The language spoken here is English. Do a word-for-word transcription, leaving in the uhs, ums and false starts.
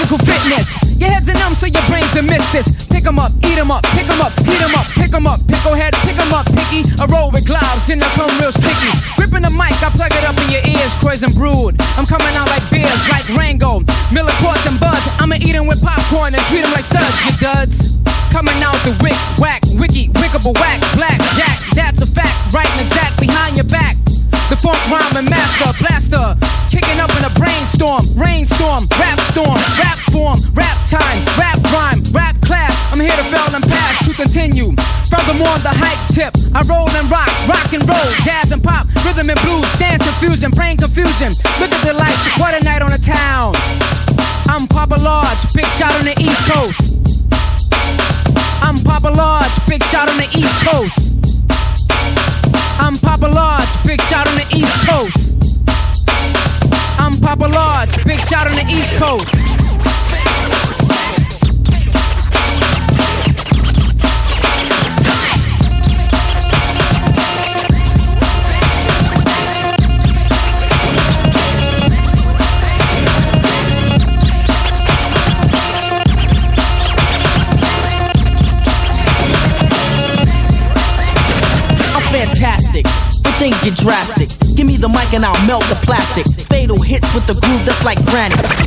physical fitness. Your head's a numb, so your brains are missed this. Pick 'em up, eat 'em up, pick 'em up, heat 'em up, pick 'em up, picklehead, pick 'em up, picky. I roll with gloves and I come real sticky. Gripping the mic, I plug it up in your ears, poison brood. I'm coming out like beers, like Rango, Miller Coors and Buds. I'ma eat 'em with popcorn and treat 'em like suds, you duds. Coming out the wick, whack, wiki, wickable whack, black, jack, that's a fact, right and exact behind your back. The funk rhyming master, blaster, kicking up in a brainstorm, rainstorm, rap storm, rap form, rap time, rap rhyme, rap class. I'm here to fail and pass, to continue. Furthermore, the hype tip, I roll and rock, rock and roll, jazz and pop, rhythm and blues, dance and fusion, brain confusion. Look at the lights, what a night on the town. I'm Papa Large, big shot on the East Coast. I'm Papa Large, big shot on the East Coast. I'm Papa Large, big shot on the East Coast. I'm Papa Large, big shot on the East Coast. Fantastic, when things get drastic. Give me the mic and I'll melt the plastic. Fatal hits with the groove that's like granite.